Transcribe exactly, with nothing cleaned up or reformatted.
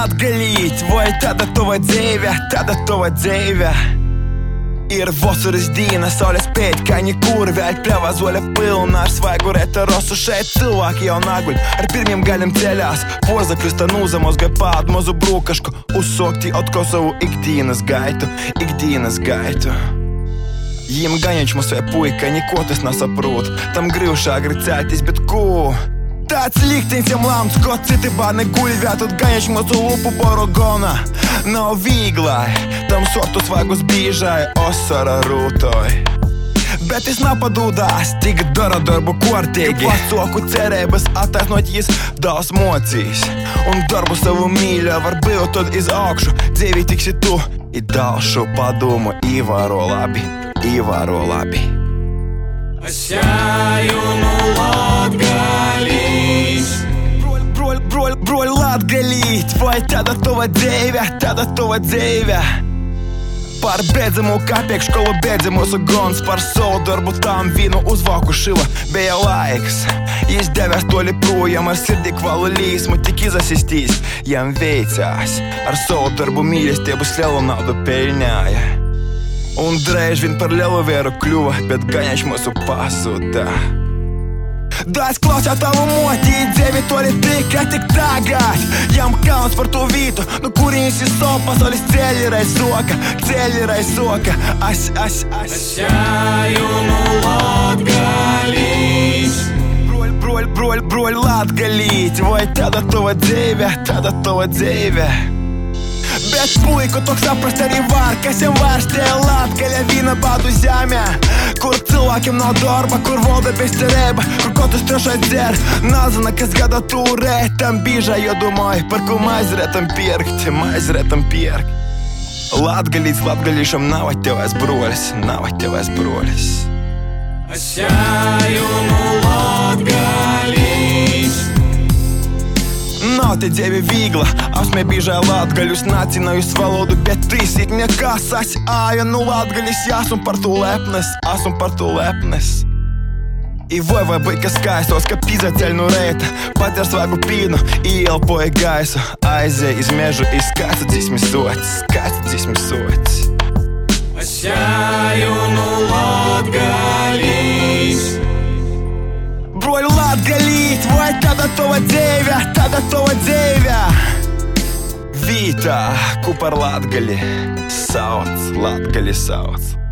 Latgalīt, vai tada tu vadzēvē, tada tu vadzēvē. Ir vasaras diena, saulės pētkaņi kur vēl pļava zoļa pilna ar svaigu retarosu. Šeit cilvēki jau naguļ ar pirmiem gaļiem ceļās. Porzakļusta nūzamos gai pārd mazu brūkašku, uzsokti atkal savu ikdienas gaitu, ikdienas gaitu. Jiem gaņaņš mums vai puika, niko tas nesaprot, tam grīvšā agri celtis, bet ko? Tāds likteņs jam lamts, ko citi bārni guļvē, tad gaņaņš mūsu lupu borogona. Nav vīglai, tam sortu svaigus bīžai, osara rūtoj. Bet es napadūdās, tik dara darbu kortīgi. Vacoku cerēbas attaisnot jis daudz mocīs. Un darbu savu mīļa var būt tad iz augšu. Dzīvi tiksi tu, i dalšu padomu, īvaro labi, īvaro labi. Asjāju no Latgalīs. Broļ, broļ, broļ, Latgalīt, vai tada tu vadzēvē, tada tu vadzēvē. Par bēdzamu kāpiek školu bēdzamus gons, par savu darbu tam vīnu uzvāku šila. Bija laiks, jis devās toli projām ar sirdī kvalu līsmu, tik izasistīs. Jam veicās, ar savu darbu mīlestību lielu naudu pelnēja. Un drēž vien par lielu vieru kļuva, bet gaņaņš mūsu pasuda. Dāc klausā tavu moti, dzēvi toli tikai tik tagad. Jam kauns par to vītu, nu kurīns ir savu pasaules ceļi raizoka, ceļi raizoka. As, as, as. Asjāju no Latgalīs. Broļ, broļ, broļ, broļ, Latgalīt, vai tada tu vadzēvē, tada tu vadzēvē. Bet puiku tok saprast arī var, kas jam vārstēja Latgaļa vīna badu zemē. Kur cilvēkiem nav darba, kur valda bezcerība, kur katrs trešais dzer. Nazina, kas gada turēt, tam bīža, jo domāju, par ko maizrētam pirkt, maizrētam pirkt. Latgalīts latgalīšam nav atļaujas brolis, nav atļaujas brolis. Asjāju no Latgalīs. Nav te dzēvi vīgla, asmē bīžai latgaļus, nacinājus valodu, bet tīsīt nekas, as āja nu Latgaļis, jāsum par to lepnes, asum par to lepnes. I vai vai baika skaistos, ka pīza ceļ no reita, pater svaigu pīnu, ielpoja gaisu, aizēja iz mežu, i skaists dzīsmi sots, skaists dzīsmi sots. Asjāju no Latgalīs. Broļ, Latgalīt, vai tada tu vadzēvē, tada tu vadzēvē. Vītā, ku par Latgali sauc, Latgali sauc.